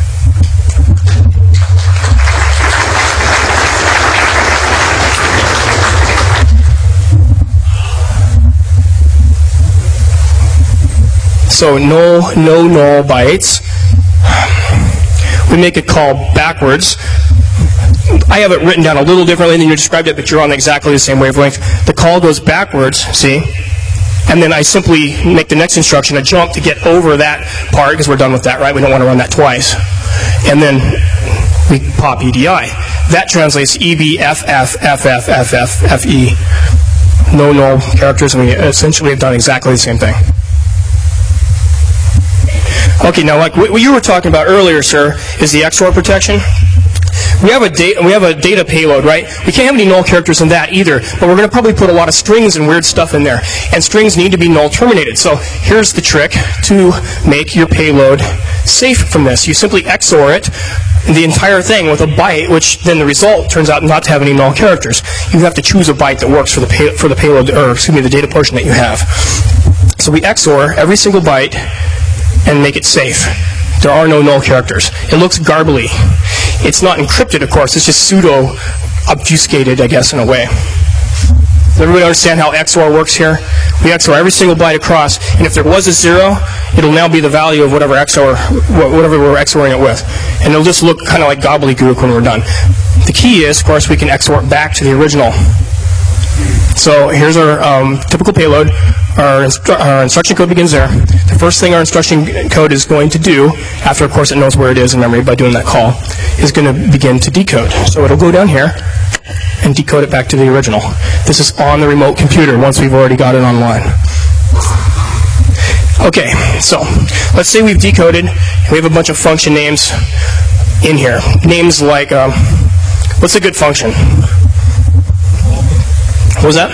So no, no null bytes. We make a call backwards. I have it written down a little differently than you described it, but you're on exactly the same wavelength. The call goes backwards, see? And then I simply make the next instruction a jump to get over that part, because we're done with that, right? We don't want to run that twice. And then we pop E D I. That translates E B F F F F F F F E. No null characters, and we essentially have done exactly the same thing. Okay, now like what you were talking about earlier, sir, is the X O R protection. We have a data, we have a data payload, right? We can't have any null characters in that either, but we're going to probably put a lot of strings and weird stuff in there. And strings need to be null terminated. So here's the trick to make your payload safe from this. You simply X O R it, the entire thing, with a byte, which then the result turns out not to have any null characters. You have to choose a byte that works for the pay, for the payload, or excuse me, the data portion that you have. So we X O R every single byte and make it safe. There are no null characters. It looks garbly. It's not encrypted, of course. It's just pseudo-obfuscated, I guess, in a way. Does everybody understand how X O R works here? We X O R every single byte across, and if there was a zero, it'll now be the value of whatever X O R, whatever we're XORing it with. And it'll just look kind of like gobbledygook when we're done. The key is, of course, we can X O R it back to the original. So here's our um, typical payload. Our, instru our instruction code begins there. The first thing our instruction code is going to do, after of course it knows where it is in memory by doing that call, is going to begin to decode. So it'll go down here and decode it back to the original. This is on the remote computer once we've already got it online. Okay, so let's say we've decoded, and we have a bunch of function names in here. Names like, um, what's a good function? What was that?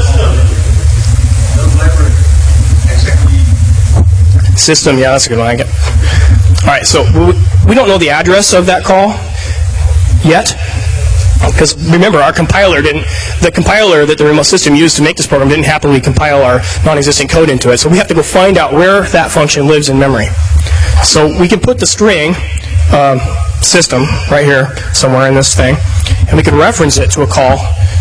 System, yeah, that's a good one. I get. All right, so we don't know the address of that call yet, because remember, our compiler didn't, the compiler that the remote system used to make this program didn't happily compile our non-existent code into it, so we have to go find out where that function lives in memory. So we can put the string um, system right here, somewhere in this thing, and we can reference it to a call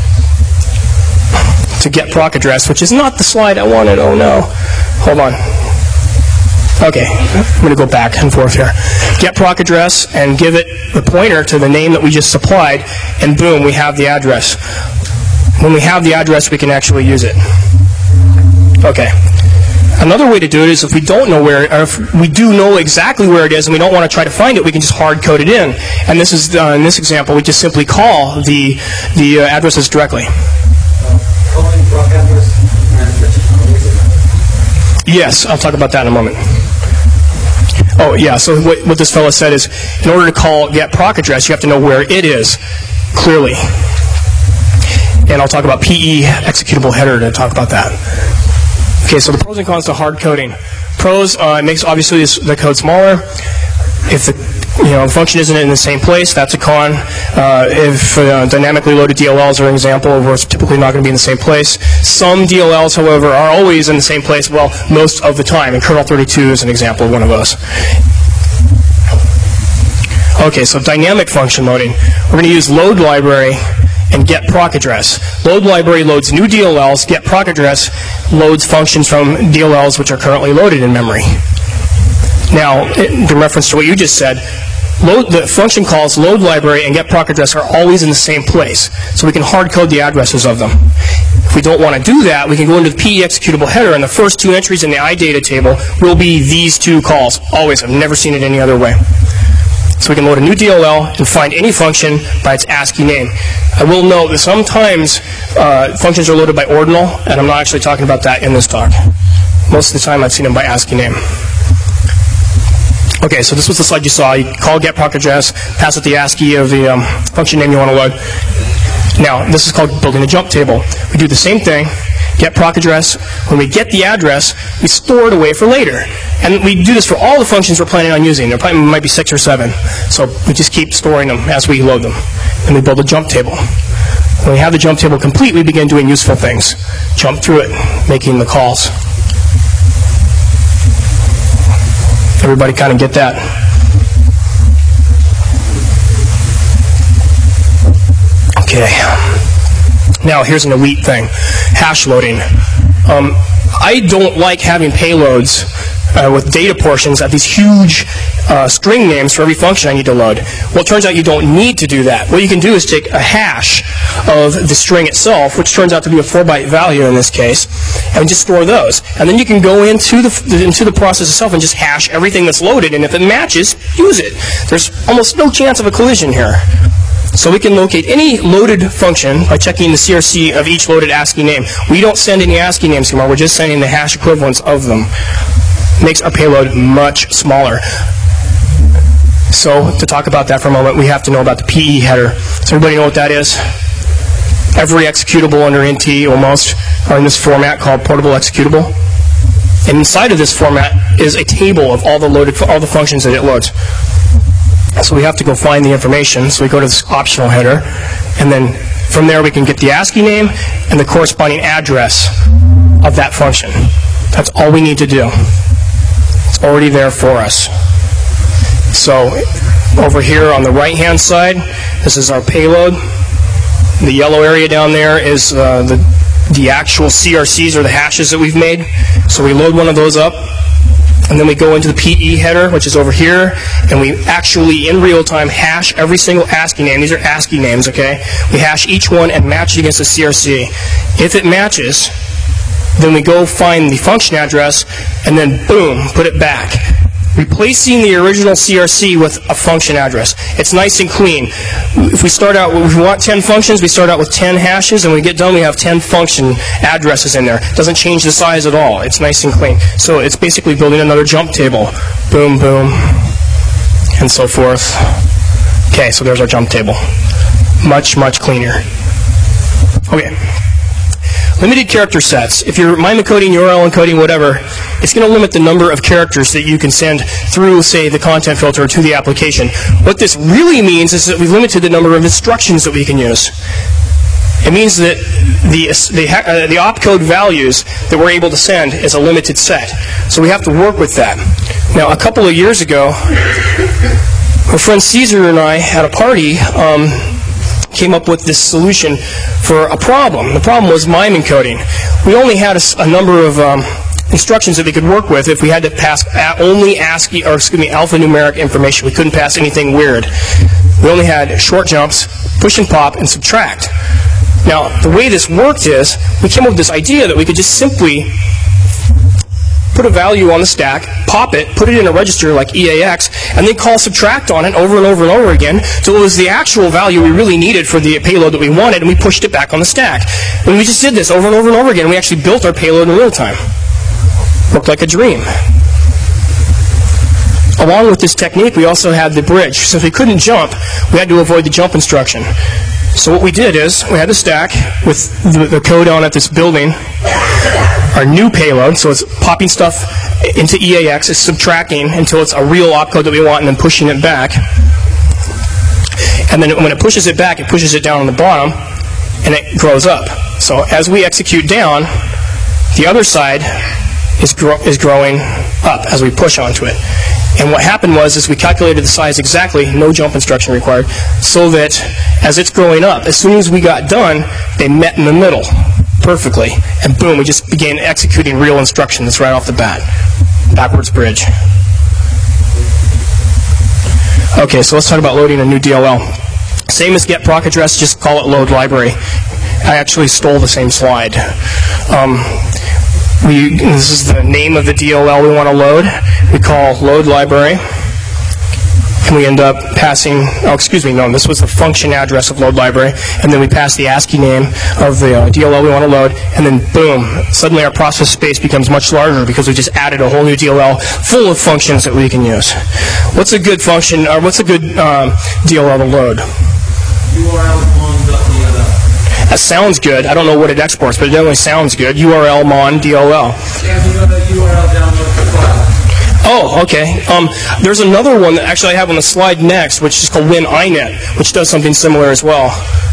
to get proc address, which is not the slide I wanted. Oh no. Hold on. Okay, I'm going to go back and forth here. Get proc address and give it the pointer to the name that we just supplied, and boom, we have the address. When we have the address, we can actually use it. Okay. Another way to do it is if we don't know where, or if we do know exactly where it is and we don't want to try to find it, we can just hard code it in. And this is, uh, in this example, we just simply call the, the uh, addresses directly. Yes, I'll talk about that in a moment. Oh, yeah, so what, what this fellow said is, in order to call get proc address, you have to know where it is, clearly. And I'll talk about P E executable header to talk about that. Okay, so the pros and cons to hard coding. Pros, uh, it makes obviously this, the code smaller. If the you know, the function isn't in the same place, that's a con. Uh, if uh, dynamically loaded D L Ls are an example where it's typically not going to be in the same place. Some D L Ls, however, are always in the same place, well, most of the time, and kernel thirty-two is an example of one of those. Okay, so dynamic function loading. We're going to use load library and get proc address. Load library loads new D L Ls, get proc address loads functions from D L Ls which are currently loaded in memory. Now, in reference to what you just said, load, the function calls load library and get proc address are always in the same place, so we can hard code the addresses of them. If we don't want to do that, we can go into the P E executable header, and the first two entries in the iData table will be these two calls. Always. I've never seen it any other way. So we can load a new D L L and find any function by its ASCII name. I will note that sometimes uh, functions are loaded by ordinal, and I'm not actually talking about that in this talk. Most of the time I've seen them by ASCII name. Okay, so this was the slide you saw. You call get proc address, pass it the ASCII of the um, function name you want to load. Now, this is called building a jump table. We do the same thing, get proc address. When we get the address, we store it away for later. And we do this for all the functions we're planning on using. There probably might be six or seven. So we just keep storing them as we load them. And we build a jump table. When we have the jump table complete, we begin doing useful things. Jump through it, making the calls. Everybody kind of get that? Okay. Now here's an elite thing. Hash loading. Um, I don't like having payloads uh, with data portions at these huge uh, string names for every function I need to load. Well, it turns out you don't need to do that. What you can do is take a hash of the string itself, which turns out to be a four byte value in this case, and just store those. And then you can go into the, into the process itself and just hash everything that's loaded, and if it matches, use it. There's almost no chance of a collision here. So we can locate any loaded function by checking the C R C of each loaded ASCII name. We don't send any ASCII names anymore. We're just sending the hash equivalents of them. Makes our payload much smaller. So to talk about that for a moment, we have to know about the P E header. Does everybody know what that is? Every executable under N T, almost, are in this format called portable executable. And inside of this format is a table of all the loaded, all the functions that it loads. So we have to go find the information. So we go to this optional header, and then from there we can get the ASCII name and the corresponding address of that function. That's all we need to do. It's already there for us. So over here on the right-hand side, this is our payload. The yellow area down there is uh, the, the actual C R Cs or the hashes that we've made. So we load one of those up. And then we go into the P E header, which is over here, and we actually, in real time, hash every single ASCII name. These are ASCII names, okay? We hash each one and match it against the C R C. If it matches, then we go find the function address, and then boom, put it back. replacing the original C R C with a function address. It's nice and clean. If we start out, if we want ten functions, we start out with ten hashes, and when we get done, we have ten function addresses in there. It doesn't change the size at all. It's nice and clean. So it's basically building another jump table. Boom, boom, and so forth. Okay, so there's our jump table. Much, much cleaner. Okay. Limited character sets. If you're MIME encoding, U R L encoding, whatever, it's going to limit the number of characters that you can send through, say, the content filter to the application. What this really means is that we've limited the number of instructions that we can use. It means that the, the, uh, the opcode values that we're able to send is a limited set. So we have to work with that. Now, a couple of years ago, our friend Caesar and I at a party um, came up with this solution for a problem. The problem was MIME encoding. We only had a, a number of um, instructions that we could work with if we had to pass only ASCII, or excuse me, alphanumeric information. We couldn't pass anything weird. We only had short jumps, push and pop, and subtract. Now, the way this worked is, we came up with this idea that we could just simply put a value on the stack, pop it, put it in a register like E A X, and then call subtract on it over and over and over again until it was the actual value we really needed for the payload that we wanted, and we pushed it back on the stack. And we just did this over and over and over again. We actually built our payload in real time. Looked like a dream. Along with this technique, we also had the bridge. Since we couldn't jump, we had to avoid the jump instruction. So what we did is, we had the stack with the, the code on at this building, our new payload, so it's popping stuff into E A X, it's subtracting until it's a real opcode that we want, and then pushing it back. And then when it pushes it back, it pushes it down on the bottom, and it grows up. So as we execute down, the other side is, gro is growing up as we push onto it. And what happened was is we calculated the size exactly, no jump instruction required, so that as it's growing up, as soon as we got done, they met in the middle perfectly. And boom, we just began executing real instructions right off the bat. Backwards bridge. Okay, so let's talk about loading a new D L L. Same as get proc address, just call it load library. I actually stole the same slide. Um, We, this is the name of the D L L we want to load. We call load library. And we end up passing, oh, excuse me, no, this was the function address of load library. And then we pass the ASCII name of the uh, D L L we want to load. And then, boom, suddenly our process space becomes much larger because we just added a whole new D L L full of functions that we can use. What's a good function, or what's a good um, D L L to load? U R L mon dot D L L. That sounds good. I don't know what it exports, but it definitely sounds good. U R L mon D L L. Yeah, you know the U R L download the file. Oh, okay. Um, there's another one that actually I have on the slide next, which is called WinINet, which does something similar as well.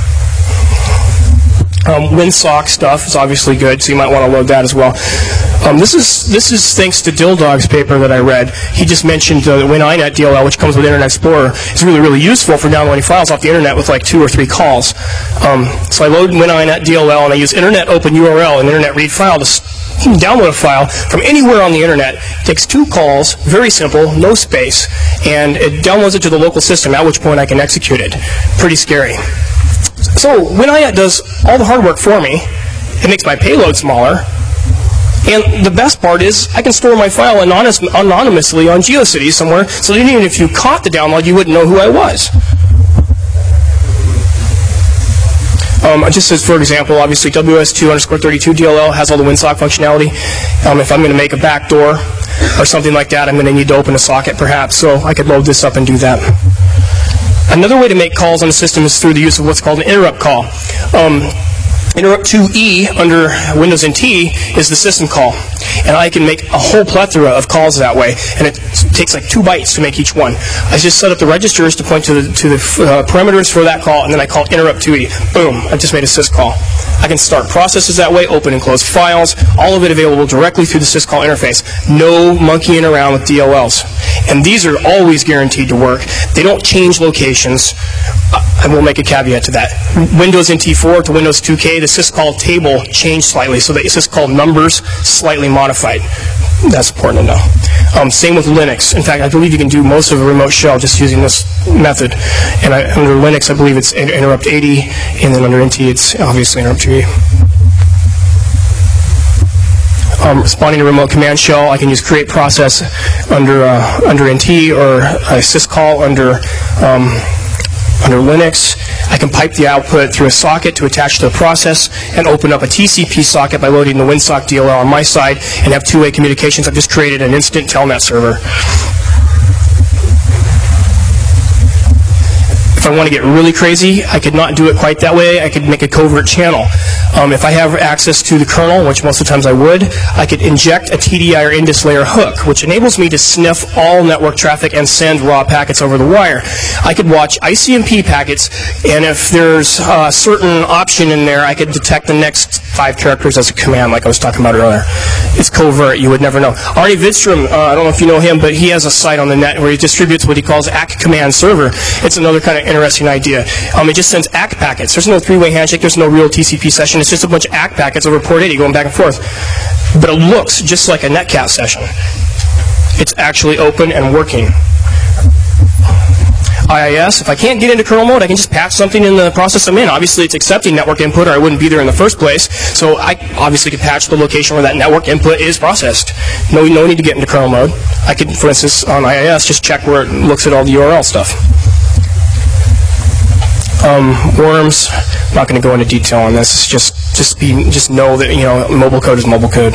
Um, WinSock stuff is obviously good, so you might want to load that as well. Um, this is this is thanks to Dildog's paper that I read. He just mentioned uh, the WinINet D L L, which comes with Internet Explorer. It's really, really useful for downloading files off the internet with like two or three calls. Um, so I load WinINet D L L, and I use Internet Open U R L and Internet Read File to download a file from anywhere on the internet. It takes two calls, very simple, no space, and it downloads it to the local system, at which point I can execute it. Pretty scary. So WinINet does all the hard work for me. It makes my payload smaller. And the best part is I can store my file anonymous, anonymously on GeoCities somewhere, so that even if you caught the download, you wouldn't know who I was. Um, just as for example, obviously W S two underscore thirty-two D L L has all the WinSock functionality. Um, if I'm going to make a backdoor or something like that, I'm going to need to open a socket perhaps, so I could load this up and do that. Another way to make calls on the system is through the use of what's called an interrupt call. Um, Interrupt two E under Windows N T is the system call. And I can make a whole plethora of calls that way. And it takes like two bytes to make each one. I just set up the registers to point to the, to the uh, parameters for that call, and then I call interrupt two E. Boom, I just made a syscall. I can start processes that way, open and close files, all of it available directly through the syscall interface. No monkeying around with D L Ls. And these are always guaranteed to work. They don't change locations. I will make a caveat to that. Windows N T four to Windows two K, the syscall table changed slightly, so the syscall numbers slightly modified. That's important to know. Um, same with Linux. In fact, I believe you can do most of a remote shell just using this method. And I, under Linux, I believe it's interrupt eighty, and then under N T, it's obviously interrupt two E. um, responding to remote command shell, I can use create process under uh, under N T or a syscall under um, under Linux. I can pipe the output through a socket to attach to the process and open up a T C P socket by loading the WinSock D L L on my side and have two-way communications. I've just created an instant telnet server. If I want to get really crazy, I could not do it quite that way. I could make a covert channel. Um, if I have access to the kernel, which most of the times I would, I could inject a T D I or Indus layer hook, which enables me to sniff all network traffic and send raw packets over the wire. I could watch I C M P packets, and if there's a certain option in there, I could detect the next five characters as a command, like I was talking about earlier. It's covert. You would never know. Arnie Vidstrom, uh, I don't know if you know him, but he has a site on the net where he distributes what he calls A C command server. It's another kind of interesting idea. Um, it just sends A C packets. There's no three-way handshake. There's no real T C P session. It's just a bunch of A C packets over port eighty going back and forth. But it looks just like a netcast session. It's actually open and working. I I S, if I can't get into kernel mode, I can just patch something in the process I'm in. Obviously, it's accepting network input, or I wouldn't be there in the first place. So I obviously could patch the location where that network input is processed. No, no need to get into kernel mode. I could, for instance, on I I S, just check where it looks at all the U R L stuff. Um, worms, I'm not going to go into detail on this. It's just, just be, just know that, you know, mobile code is mobile code.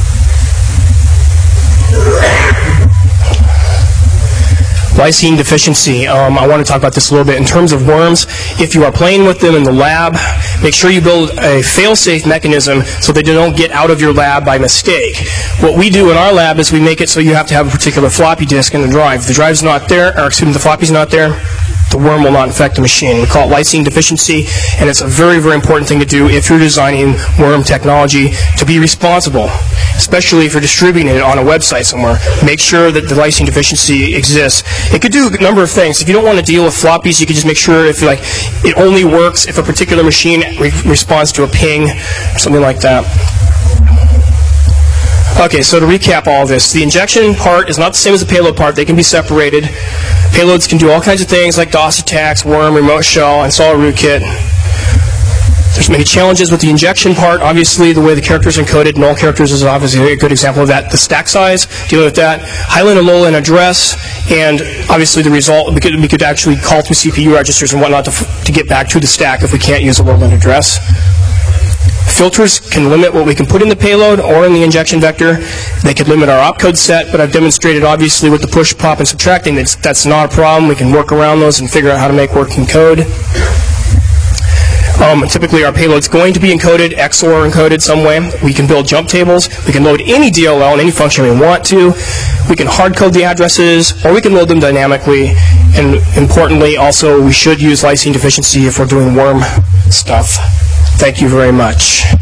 Lysine deficiency. Um, I want to talk about this a little bit. In terms of worms, if you are playing with them in the lab, make sure you build a fail-safe mechanism so they don't get out of your lab by mistake. What we do in our lab is we make it so you have to have a particular floppy disk in the drive. If the drive's not there, or excuse me, the floppy's not there, the worm will not infect the machine. We call it lysine deficiency, and it's a very, very important thing to do if you're designing worm technology to be responsible, especially if you're distributing it on a website somewhere. Make sure that the lysine deficiency exists. It could do a number of things. If you don't want to deal with floppies, you could just make sure if like it only works if a particular machine re responds to a ping or something like that. Okay, so to recap all of this, the injection part is not the same as the payload part. They can be separated. Payloads can do all kinds of things like DOS attacks, worm, remote shell, install a rootkit. There's many challenges with the injection part. Obviously, the way the characters are encoded, null characters is obviously a good example of that. The stack size, dealing with that. Highland and Lowland address, and obviously the result, we could, we could actually call through C P U registers and whatnot to, to get back to the stack if we can't use a Lowland address. Filters can limit what we can put in the payload or in the injection vector. They could limit our opcode set, but I've demonstrated obviously with the push, pop, and subtracting that's, that's not a problem. We can work around those and figure out how to make working code. Um, typically our payload's going to be encoded, X O R encoded some way. We can build jump tables. We can load any D L L and any function we want to. We can hard code the addresses, or we can load them dynamically. And importantly, also, we should use lysine deficiency if we're doing worm stuff. Thank you very much.